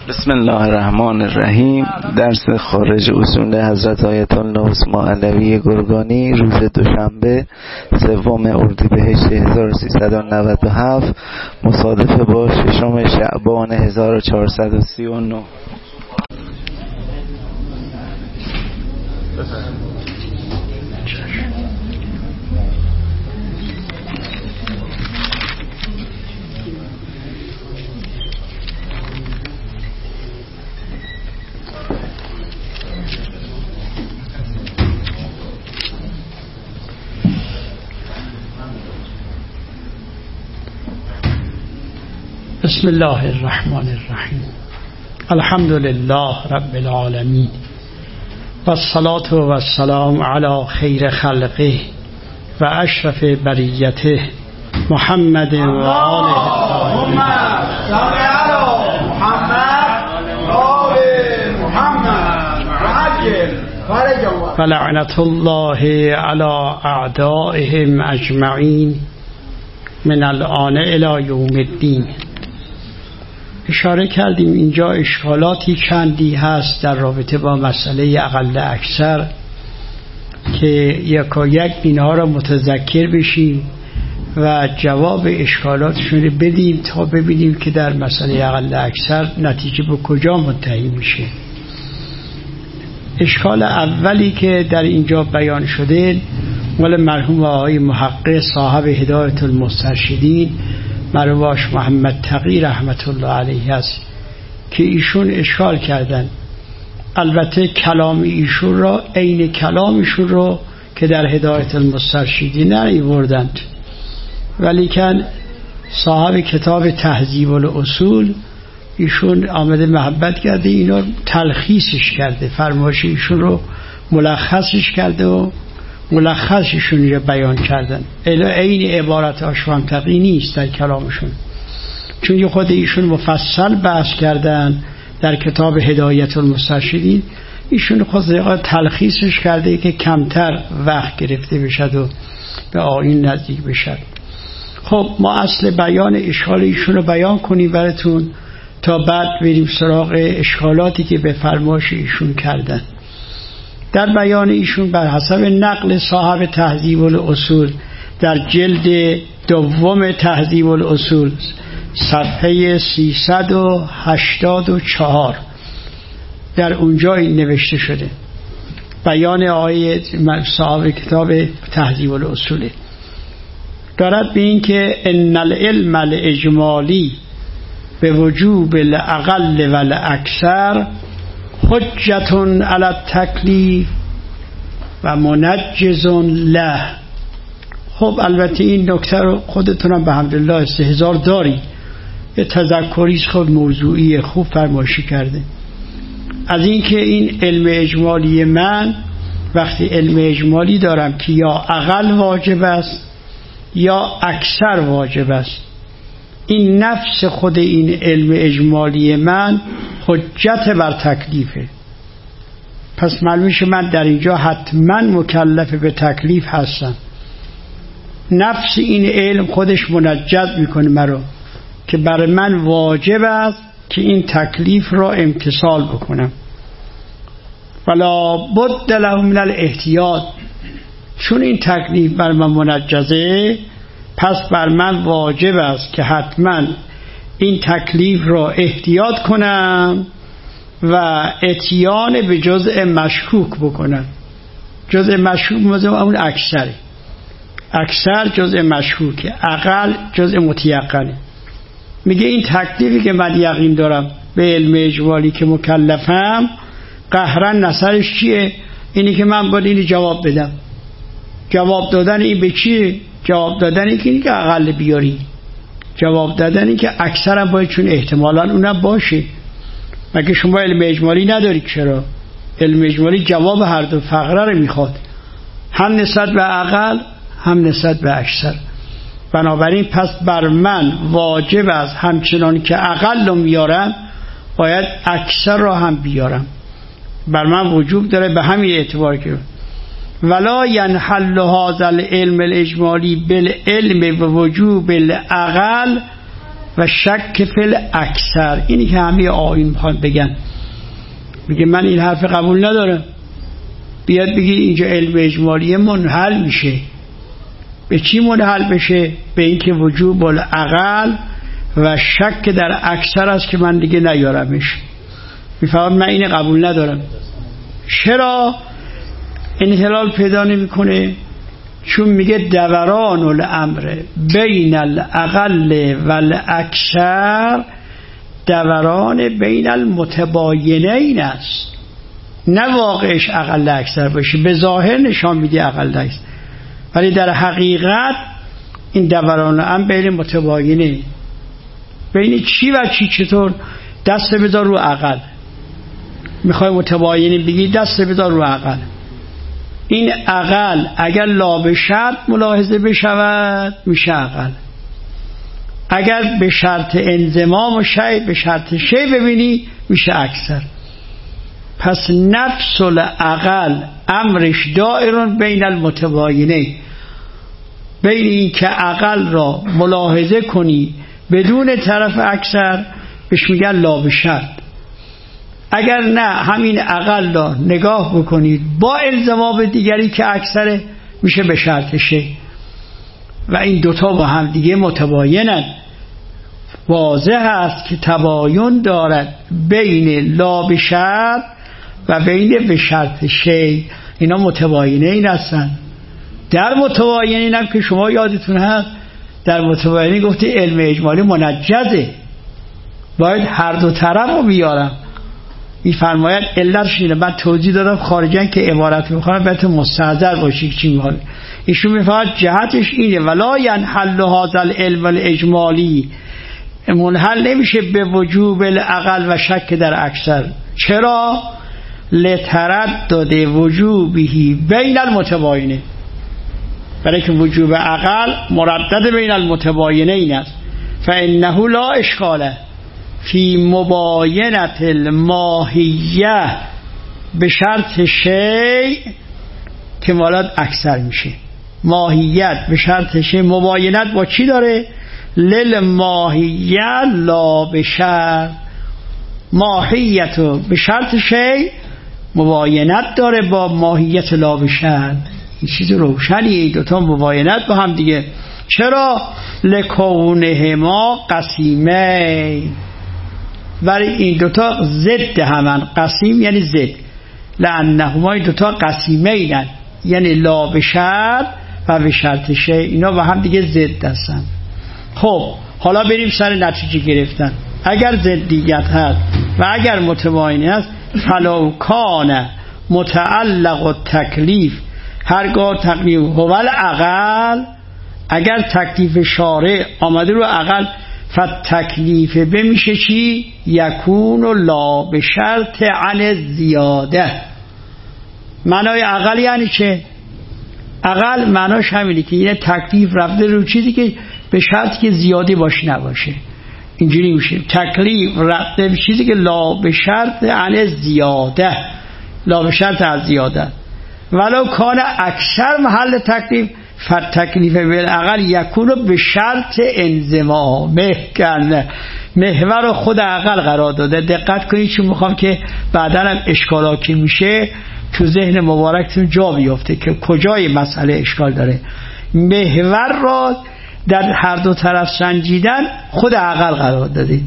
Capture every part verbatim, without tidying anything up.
بسم الله الرحمن الرحیم. درس خارج اصول حضرت آیت الله عثمان علوی گرگانی روز دوشنبه سوم اردیبهشت هزار و سیصد و نود و هفت مصادف با ششم شعبان هزار و چهارصد و سی و نه. بسم الله الرحمن الرحیم. الحمد لله رب العالمین و الصلاة و السلام علی خیر خلقه و اشرف بریته محمد و آله الطاهرین. و لعنت الله علی اعدائهم اجمعین من الآن الی یوم الدین. اشاره کردیم اینجا اشکالاتی چندی هست در رابطه با مسئله اقل اکثر که یک و یک اینها را متذکر بشیم و جواب اشکالاتشون رو بدیم تا ببینیم که در مسئله اقل اکثر نتیجه به کجا منتهی میشه. اشکال اولی که در اینجا بیان شده مال مرحوم آقای محقق صاحب هدایت المسترشدین مرواش محمد تقی رحمت الله علیه است که ایشون اشکال کردن. البته کلام ایشون را عین کلامشون رو که در هدایت المسترشدین نیاوردند، ولیکن صاحب کتاب تهذیب الاصول ایشون آمده محبت کرده اینا تلخیصش کرده، فرمایش ایشون رو ملخصش کرده و ملخصشون رو بیان کردن. این عبارت آشوام تقی نیست در کلامشون، چون خود ایشون مفصل بحث کردن در کتاب هدایت المسترشدین. ایشون خود تلخیصش کرده که کمتر وقت گرفته بشد و به آیین نزدیک بشد. خب ما اصل بیان اشکال ایشون رو بیان کنیم براتون تا بعد بریم سراغ اشکالاتی که به فرمایش ایشون کردن. در بیان ایشون بر حسب نقل صاحب تهذیب الاصول در جلد دوم تهذیب الاصول صفحه سیصد و هشتاد و چهار در اونجا این نوشته شده. بیان آیه صاحب کتاب تهذیب الاصول دارد به این که ان العلم الاجمالی به وجوب الاقل و الاکثر حجتون علی التکلیف و منجز له. خب البته این نکته رو خودتونم به حمدالله استحضار داری، یه تذکریش خود موضوعی خوب فرمایشی کرده از این که این علم اجمالی من وقتی علم اجمالی دارم که یا اقل واجب است یا اکثر واجب است، این نفس خود این علم اجمالی من حجت بر تکلیفه. پس معلومه من در اینجا حتما مکلف به تکلیف هستم. نفس این علم خودش منجز میکنه مرا که برای من واجب است که این تکلیف را امتثال بکنم. ولا بد له من الاحتیاط، چون این تکلیف بر من منجزه پس بر من واجب است که حتما این تکلیف را احتیاط کنم و اتیان به جزء مشکوک بکنم. جزء مشکوک مثلا اون اکثره، اکثر جزء مشکوکه، اقل جزء متیقنه. میگه این تکلیفی که من یقین دارم به علم اجمالی که مکلفم قهرا نصرش چیه؟ اینی که من باید اینی جواب بدم. جواب دادن این به چیه؟ جواب دادن این که اینی که اقل بیاری، جواب دادن این که اکثر هم باید، چون احتمالاً اونم باشه. مگه شما علم اجمالی ندارید؟ چرا؟ علم اجمالی جواب هر دو فقره رو میخواد، هم نسبت به اقل هم نسبت به اکثر. بنابراین پس بر من واجب است همچنان که اقل رو میارم باید اکثر را هم بیارم. بر من وجوب داره به همین اعتبار که ولا ينحل هذا العلم الاجمالی بالعلم بوجوب الاقل و شک فی الاکثر. اینی که همه آیین میخوان بگن. میگه من این حرف قبول ندارم، بیاد بگی اینجا علم اجمالی منحل میشه. به چی منحل بشه؟ به اینکه وجوب العقل و شک در اکثر است که من دیگه نیارمش. میفهم من این قبول ندارم. چرا انحلال پیدا نمیکنه؟ چون میگه دوران الامر بین الاقل و الاکثر دوران بین المتباینین است، نه واقعش اقل اکثر باشه. به ظاهر نشان میده اقل است، ولی در حقیقت این دوران الامر بین متباینه. بین چی و چی؟ چطور؟ دست بذار رو اقل. میخوای متباینی بگی دست بذار رو اقل. این اقل اگر لا به شرط ملاحظه بشود میشه اقل، اگر به شرط انضمام و شی به شرط شی ببینی میشه اکثر. پس نفس الاقل امرش دائرون بین المتباینه، بین این که اقل را ملاحظه کنی بدون طرف اکثر بهش میگن لا به شرط. اگر نه همین اقل را نگاه بکنید با الزام دیگری که اکثره میشه به شرط شی، و این دوتا با هم دیگه متباینن. واضح است که تباین دارد بین لا به شرط و بین به شرط شی. اینا متباینه این هستن. در متباینین هم که شما یادتون هست در متباینین گفته علم اجمالی منجزه، باید هر دو طرف رو بیارم. میفرماید علتش اینه. من توضیح دادم خارجن که عبارت میخوام بهتون مستحضر باشید چی میخوام. ایشون میفرماید جهتش اینه ولا ینحل هذا العلم الاجمالی، منحل نمیشه به وجوب العقل و شک در اکثر. چرا؟ لتردد وجوبهی بین المتباینه، برای که وجوب عقل مردد بین المتباینه این است. فانه لا اشکاله فی مباینت الماهیه به شرط شیء که مالات اکثر میشه. ماهیت به شرط شیء مباینت با چی داره؟ لل ماهیه لا به شرط. ماهیت به شرط شیء مباینت داره با ماهیت لا به شرط. این چیز روشنیه، دوتا مباینت با هم دیگه. چرا؟ لکونهما قسیمه، ولی این دوتا ضد همن. قسیم یعنی ضد. لانهما این دوتا قسیمه اینن، یعنی لا به شرط و به شرط شیء، اینا با هم دیگه ضد هستن. خب حالا بریم سر نتیجه گرفتن. اگر ضدیت هست و اگر متباینه هست، فلو کان متعلق و تکلیف هرگاه تکلیف هو العقل، اگر تکلیف شارع آمده رو عقل، فتکلیف بمیشه چی؟ یکون لا به شرط عن زیاده. معنای عقل یعنی چه؟ عقل معناش همینه که یه تکلیف رفته رو چیزی که به شرط که زیادی باشه نباشه. اینجوری میشه تکلیف رفته به چیزی که لا به شرط عن زیاده، لا به شرط از زیاده. ولو کان اکثر محل تکلیف فتکلیف بالعقل یکونو به شرط انضمامه، کنه محور خود عقل قرار داده. دقت کنید چون میخوام که بعداً هم اشکالاتی میشه تو ذهن مبارکتون جا بیفته که کجای مسئله اشکال داره. محور را در هر دو طرف سنجیدن خود عقل قرار داده.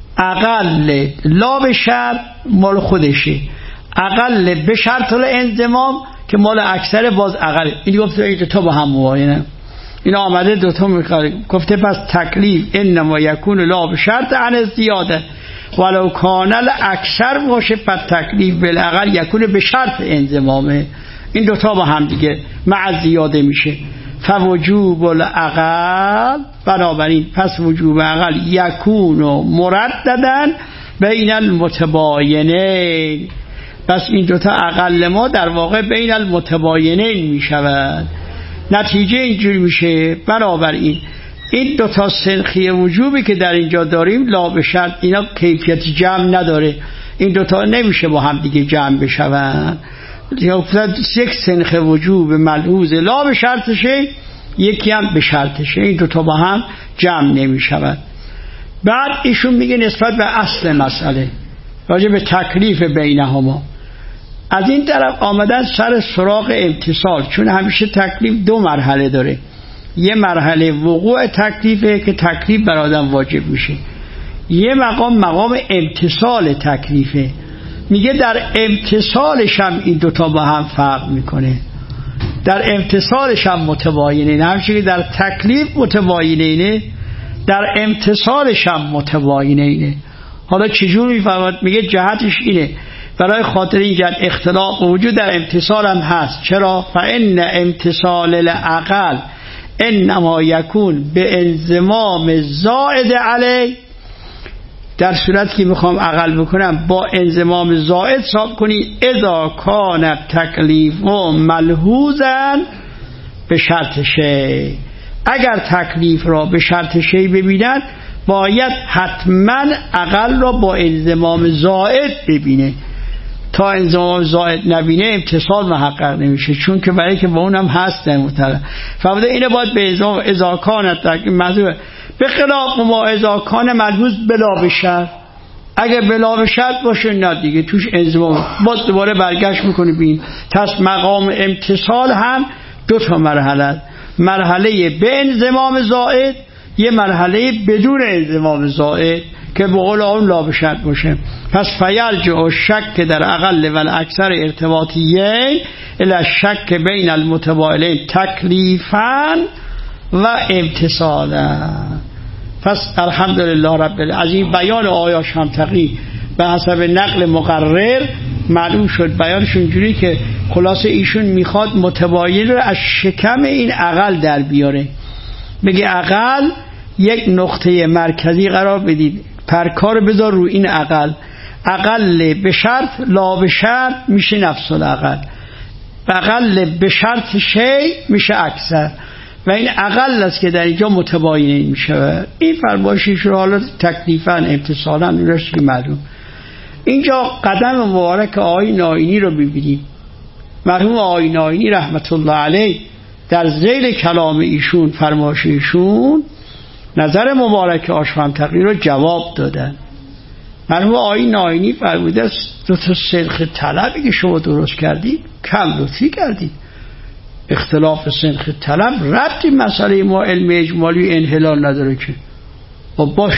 عقل لا به شرط مال خودشه، عقل به شرط الانضمام که مال اکثر باز عقل. این گفته این دوتا با هم مباینه. این آمده دوتا میخواد گفته پس تکلیف انما یکون لا به شرط عن زیاده ولو کان الاکثر باشه، پس تکلیف بالعقل یکون به شرط انضمامه. این دوتا با هم دیگه مع زیاده میشه. فوجوب العقل، بنابراین پس وجوب عقل یکون مرددن بین المتباینه. پس این دوتا اقل ما در واقع بین المتباینین می شود. نتیجه اینجوری میشه. بنابراین این دوتا سنخی وجوبی که در اینجا داریم لا به شرط، اینا کیفیت جمع نداره. این دوتا نمیشه با هم دیگه جمع بشوند. یک سنخ وجوب ملحوظ لا به شرط شه، یکی هم به شرط شه. این دوتا با هم جمع نمی شود. بعد ایشون میگه نسبت به اصل مسئله راجع به تکلیف بینهما، از این طرف آمدن سر سراغ امتصال، چون همیشه تکلیف دو مرحله داره. یه مرحله وقوع تکلیفه که تکلیف بر آدم واجب میشه، یه مقام مقام امتصال تکلیفه. میگه در امتصالش هم این دوتا با هم فرق میکنه، در امتصالش هم متباینه، نه همچنین که در تکلیف متباینه، در امتصالش هم متباینه. حالا چجور میفهمد؟ میگه جهتش اینه، برای خاطر این جهت اختلاف وجود در امتصال هم هست. چرا؟ فإن امتصال العقل انما یکون به انضمام زائد علی، در صورتی که میخوام عقل بکنم با انضمام زائد حساب کنی، اذا کان تکلیف و ملحوظا به شرط شی، اگر تکلیف را به شرط شی ببینن باید حتما عقل را با انضمام زائد ببینه. تا انضمام زائد نبینه امتصال محقق نمیشه، چون که برای که با اونم هست در مطلع. فهمده اینه باید به انضمام اذا کان تکلیف به خلاف ما اذا کان ملحوظ بلا بشرط، اگه بلا بشرط باشه نه دیگه توش انضمام، باز دوباره برگشت میکنه بین. پس مقام امتصال هم دو تا مرحله، مرحله به انضمام زائد، یه مرحله بدون انضمام زائد که به قول اون لا بشرط باشه. پس فیرجع شک در اقل و اکثر ارتباطیین الی شک بین المتباینین تکلیفا و امتصالا. پس الحمدلله رب العالمین. از این بیان آیات شمتقی به حسب نقل مقرر معلوم شد بیانشون جوری که خلاصه ایشون میخواد متباین رو از شکم این عقل در بیاره. بگه عقل یک نقطه مرکزی قرار بدید، پرکار بذار رو این عقل. عقل به شرط لا به شرط میشه نفس العقل، عقل به شرط شی میشه اکثر، و این عقل است که در اینجا متباین میشه. این فرمایشش رو حالا تکلیفاً امتصالاً میرش که معلوم. اینجا قدم مبارک آقای نائینی رو ببینید. مرحوم آقای نائینی رحمت الله علیه در ذیل کلام ایشون فرمایش ایشون نظر مبارک آشفندقی رو جواب دادن. مرحوم آقای نائینی فرموده دو تا سنخ طلبی که شما درست کردید کم لطفی کردید. اختلاف سنخ طلب ربطی مسئله ما علم اجمالی انحلال نداره که و باش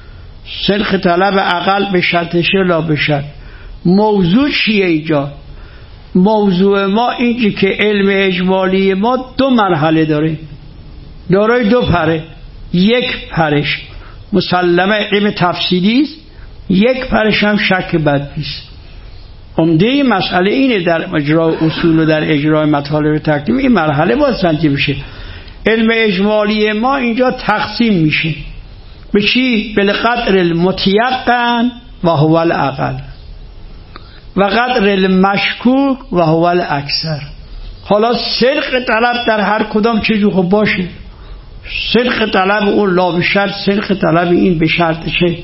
سنخ طلب عقل به شرط لا به شرط. موضوع چیه اینجا؟ موضوع ما اینجا که علم اجمالی ما دو مرحله داره، دارای دو پره. یک پرش مسلمه علم تفصیلی است، یک پرش هم شک بدبیست. عمده مسئله اینه در اجرای اصول و در اجرای مطالب تکلیف این مرحله باید سنجیده بشه. علم اجمالی ما اینجا تقسیم میشه به چی؟ به قدر المتیقن و هو العقل و قدر المشکوک و هو الاکثر. حالا سرق طلب در هر کدام چیزی خب باشه، سرق طلب اون لا به شرط، سرق طلب این به شرط چه؟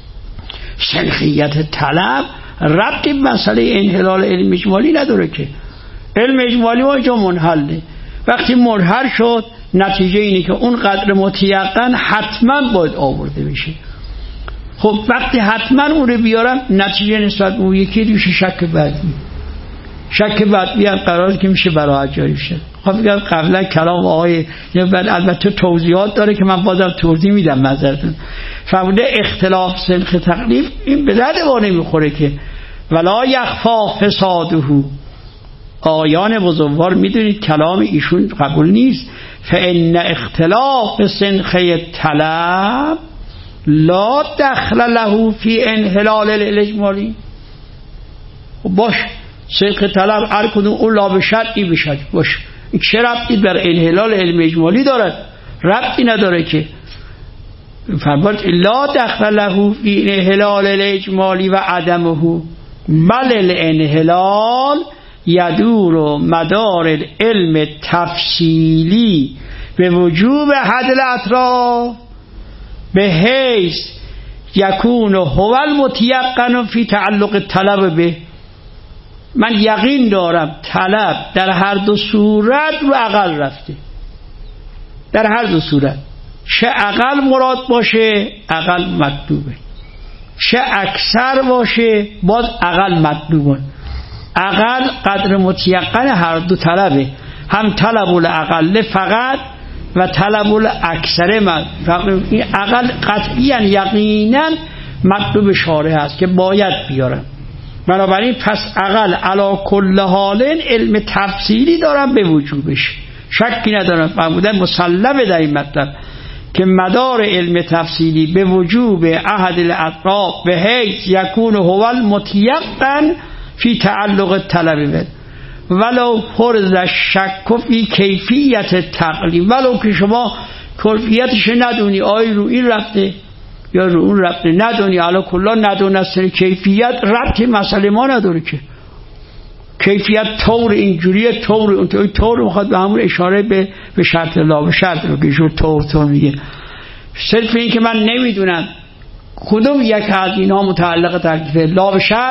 سرقیت طلب ربطی مسئله انحلال علم اجمالی نداره که. علم اجمالی ما اینجا منحله. وقتی منحل شد نتیجه اینه که اون قدر متیقن حتما باید آورده بشه. خب وقتی حتما اون رو بیارم نتیجه نسبت اون یکی دیوشه شک بدبی. شک بدبی هم قراره که میشه براحت جاری شد. خب بگم قبلا کلام آقای بعد البته توضیحات داره که من بازم توضیح میدم معذرتون. فرموده اختلاف سنخ تکلیف این به درد ما نمیخوره که ولا یخفا فساده. آیان بزرگوار میدونید کلام ایشون قبول نیست. فان اختلاف سنخ طلب لا دخل له فی انحلال الاجمالی. باش سنخ طلب هر کدوم اون لا به شرطی بشه باش، این چه ربطی در انحلال علم اجمالی دارد؟ ربطی نداره که. فرمود لا دخل له فی انحلال الاجمالی و عدمه بل الانحلال یدور مدار العلم تفصیلی به وجوب حد الاطراف به حیث یکون هو المتیقن فی تعلق طلب به. من یقین دارم طلب در هر دو صورت رو عقل رفته، در هر دو صورت چه اقل مراد باشه اقل مطلوبه، چه اکثر باشه باز اقل مطلوبه. اقل قدر متیقن هر دو طلبه، هم طلب الاقل فقط و طلب الاکثر. من این اقل قطعیاً یقیناً مطلوب شارع هست که باید بیارم. بنابراین پس اقل علی کل حال علم تفصیلی دارم به وجوبش، شکی ندارم. فرمودن مسلمه در این مطلب که مدار علم تفصیلی به وجوب احد الاطراف به حیث یکون هو المتیقن فی تعلق طلب بد ولو فرض شک فی کیفیت تقلیم، ولو که شما کیفیتش ندونی، آیا رو این رفته یا رو اون رفته ندونی، علا کلا ندونستن کیفیت ربطی مسئله ما نداره که کیفیت طور اینجوریه طور اون طور میخواد به همون اشاره به به شرط لا به شرط رو که شو طور طور میگه. صرف این که من نمیدونم کدوم یک از اینها متعلق تکلیف لا به شرط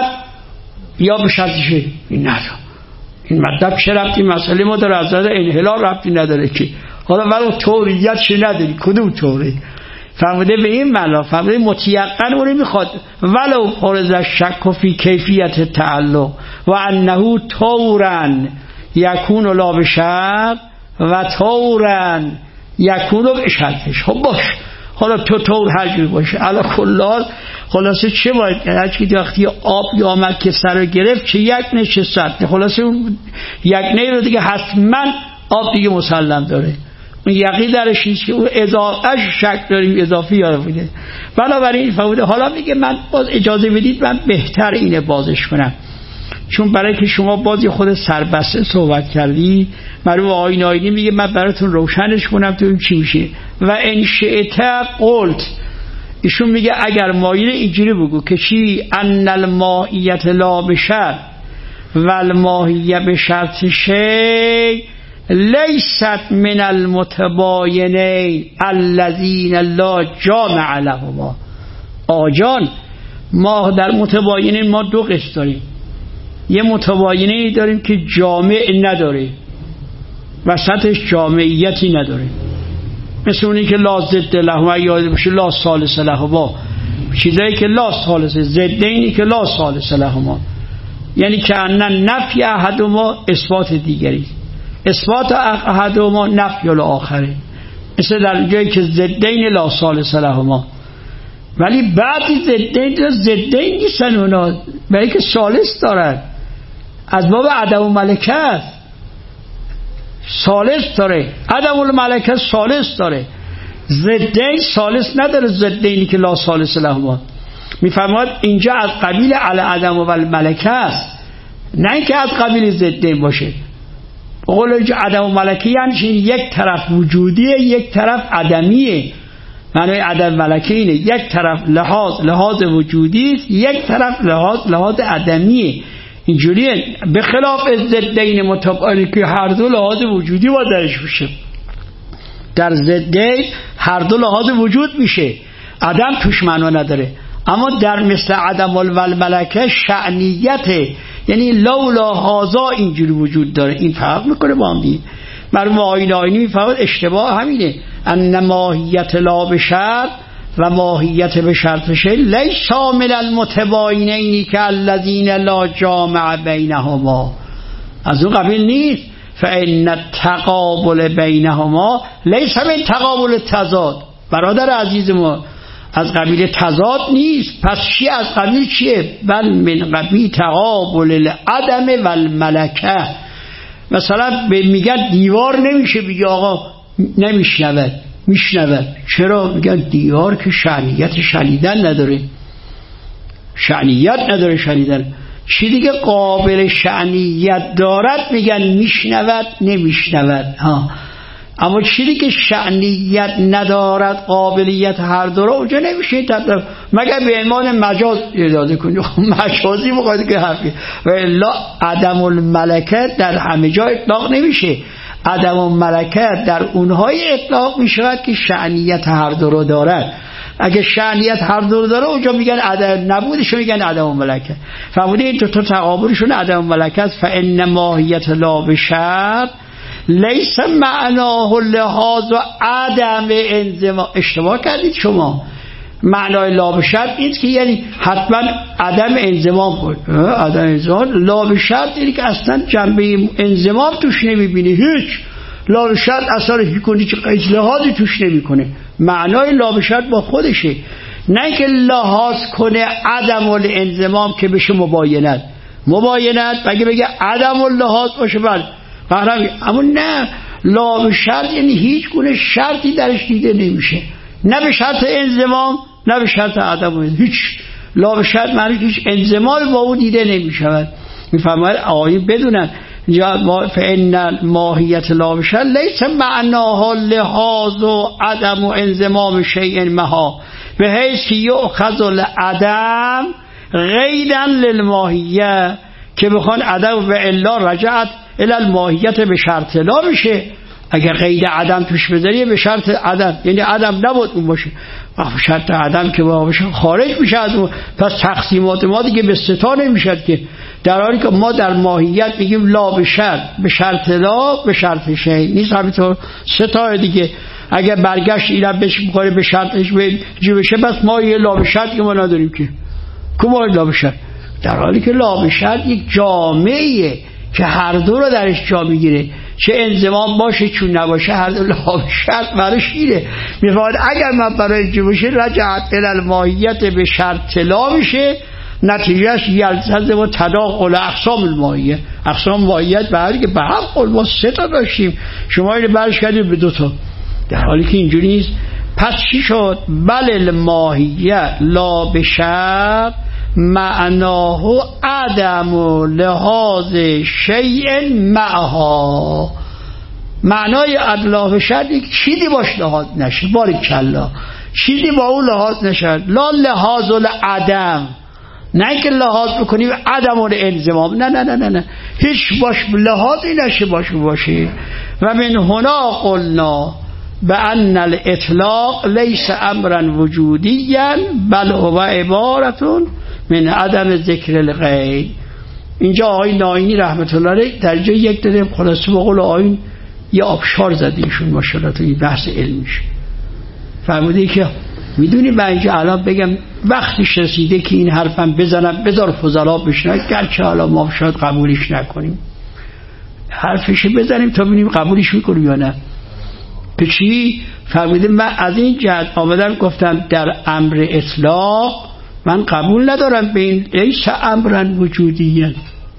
یا به شرطشه، این نداره. این مطلب چه ربطی مسئله ما داره؟ از نظر انحلال ربطی نداره که حالا ولو طوریت چه نداری کدوم طوره. فرموده به این معنا، فرموده متیقن اون میخواد ولو فرض شک فی کیفیت تعلق و انه طورا یکون لا بشرط و طورا یکون بشرطش. خب باش حالا تو طور هر جوری باشه علا کلال خلاصه چه باید هر چی وقتی آب آمد که سر گرفت چه یک نه چه صد، خلاصه اون یک نه رو دیگه حتما آب دیگه مسلم داره، یقین درش نیست که اون اضافهش شک داریم اضافی یاد بوده. بنابراین فهمیده حالا میگه من باز اجازه بدید من بهتر اینه بازش کنم، چون برای که شما بازی خود سربسته صحبت کردی مرحوم آیین آیینی میگه من براتون روشنش کنم تو این چی میشه. و ان شئت قلت، ایشون میگه اگر مایل اینجوری بگو که چی ان الماهیت لا بشر و الماهیه بشرط شی لیست من المتباینین الذین لا جامع لهما. آجان ما در متباینین ما دو قسم داریم، یه متباینی داریم که جامع نداره وسطش جامعیتی نداره، مثل اونی که لا ضد لهما یاد بشه لا ثالث لهما، چیزایی که لا ثالث ضدینی که لا ثالث لهما، یعنی که ان نفی احدهما اثبات دیگری، اثبات احدهما نفی الاخره، مثل در جایی که ضدین لا ثالث لهما. ولی بعضی ضدین ضدین نیستن اونا، برای که ثالث دارن، از باب عدم الملکه است، ثالث داره، عدم الملکه ثالث داره، ضدین ثالث نداره، ضدینی که لا ثالث لهما. میفرماد اینجا از قبیل علی عدم و الملکه است، نه اینکه از قبیل ضدین باشه. بقول اینجا عدم و ملکه یعنی یک طرف وجودیه یک طرف عدمیه، معنی عدم ملکه اینه یک طرف لحاظ لحاظ وجودی است یک طرف لحاظ لحاظ عدمیه. اینجوریه به خلاف ضدین متباینی که هر دو لحاظ وجودی با درش میشه، در ضدین هر دو لحاظ وجود میشه، عدم توش معنا نداره. اما در مثل عدم والملکه شأنیته، یعنی لولا هازا اینجوری وجود داره، این فرق میکنه با هم دیگه. مرحوم آیین آیینی میفرماد اشتباه همینه، ان ماهیت لا بشرط و ماهیت به شرط شی لیس من المتباینین که الذین لا جامع بینهما، از اون قبیل نیست. فان التقابل بینهما لیس من تقابل تضاد، برادر عزیز ما از قبیل تضاد نیست، پس چی از قبیل چیه؟ بل من قبیل تقابل العدم و الملکه. مثلا میگن دیوار نمیشه، بگی آقا نمیشنود، میشنود. چرا؟ میگن دیوار که شأنیت شنیدن نداره، شأنیت نداره شنیدن. چی دیگه قابل شأنیت دارد میگن میشنود نمیشنود ها. اما چیزی که شأنیت ندارد قابلیت هر دو را اونجا نمیشه تطبیق، مگر به ایمان مجاز اجازه کنی. مجازی مقاید که حرفی و الا عدم الملکه در همه جا اطلاق نمیشه. عدم الملکه در اونهای اطلاق میشود که شأنیت هر دو را دارد. اگه شأنیت هر دو را داره اونجا میگن عدم نبودش، میگن عدم الملکه. فرموده این تو تقابلشون عدم الملکه است. فان ماهیت لا بشرط لیس معناه لحاظ و عدم انضمام. اشتباه کردید شما. معنای لا به شرط نیست که یعنی حتما عدم انضمام بود. عدم انضمام لا به شرط یعنی که اصلا جنبه انضمام توش نمیبینی. هیچ لا به شرط اصلا هیچ قید لحاظی توش نمیکنه. معنای لا به شرط با خودشه، نه که لحاظ کنه عدم الانضمام که بشه مباینت. مباینت بگه بگه عدم اللحاظ باشه بله قهرم، اما نه، لا به شرط یعنی هیچ گونه شرطی درش دیده نمیشه، نه به شرط انضمام نه به شرط عدم. هیچ لا به شرط معنی که هیچ انضمام با اون دیده نمیشود. میفهمید آقایون بدونن فإن ماهیت لا به شرط لیس معناها لحاظ و عدم و انضمام شیء مها به حیث که یؤخذ العدم غیدن للماهیه، که بخوان عدم و الا رجعت الی الماهیت به شرط لا میشه. اگر قید عدم توش بذاری به شرط عدم، یعنی عدم نبود اون باشه، شرط عدم که باشه خارج میشه از اون. پس تقسیمات ما دیگه به ستا نمیشد که، در حالی که ما در ماهیت میگیم لا به شرط، به شرط لا به شرط شی نیست. همینطور ستا دیگه اگر برگشت اینا بهش میخوره به شرطش به جی بشه، بس ما یه لا به شرط که ما نداریم که کما لا به شرط، در حالی که لا به شرط یک جامعه که هر دو رو درش جا میگیره، چه انضمام باشه چون نباشه هر دو لا به شرط براش گیره. میفهمد اگر من برای جی بشه رجعت الی الماهیت به شرط لا میشه، نتیجهش یلتزم و تداخل اقسام الماهیه. اقسام ماهیت به حالی که به هم قول ما سه تا داشتیم، شما اینو برش کردید به دو تا، در حالی که اینجوری نیست. پس چی شد؟ بل الماهیه لا به شرط معناه عدم و لحاظ شیء معها. معنای لا به شرط یک چیزی باش لحاظ نشه، باریکلا چیزی با اون لحاظ نشه. لا لحاظ العدم، نه که لحاظ بکنیم عدم و انضمام، نه نه نه نه نه هیچ باش لحاظی نشه باشه باشه. و من هنا قلنا بأن الاطلاق لیس امرا وجودیا بل هو عبارتون من عدم ذکر الغیر. اینجا آقای ناینی رحمت الله علیه در جای یک داره خلاصه به قول آقایون یه آبشار زده ایشون ماشاءالله تو این بحث علمیش. فرموده که میدونی من اینجا الان بگم وقتش رسیده که این حرفم بزنم بذار فضلا بشنن، گرچه حالا ما شاید قبولش نکنیم، حرفش بزنیم تا ببینیم قبولش میکنیم یا نه. که چی؟ فرموده من از این جهت آمدم گفتم در امر اطلاق من قبول ندارم به این لیس امرا وجودیه.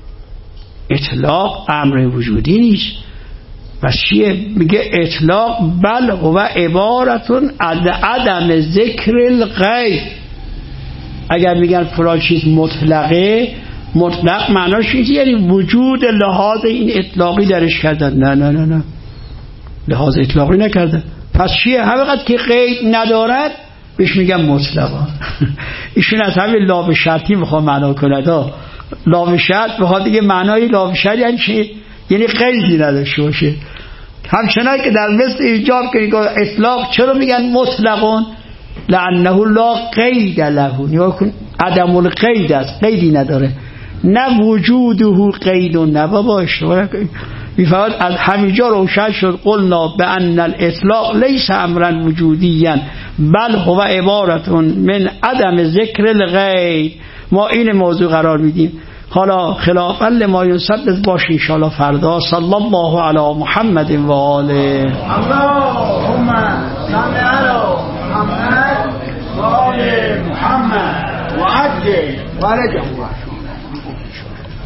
اطلاق امر وجودی نیست. پس چیه؟ میگه اطلاق بل هو عبارتون از عدم ذکر الغیر. اگر میگن فلان چیز مطلقه، مطلق معناش چیزی یعنی وجود لحاظ این اطلاقی درش کردن. نه نه نه نه لحاظ اطلاقی نکردن. پس چیه؟ همینقدر که قید ندارد بهش میگم مطلقا. ایشون از همین لا به شرطی میخوام معنا کنه. لا به شرط بخواد دیگه معنای لا به شرط یعنی چی؟ یعنی قیدی نداشته باشه. همچنان که در مثل ایجاب که اطلاق چرا میگن مطلقون؟ لانه لا قید له، یا کن عدم القید است، قیدی نداره، نه وجوده قید، نه بابا اشتباه میفهمد. از همینجا روشن شد قلنا بان الاطلاق لیس امرا وجودیا بل هو عبارتون من عدم ذکر الغیر. ما این موضوع قرار میدیم. حالا خلافا لما ينسب باش ان شاء الله فردا. صلی الله علی محمد و آله. اللهم صل علی محمد و آل محمد و عجل فرجهم.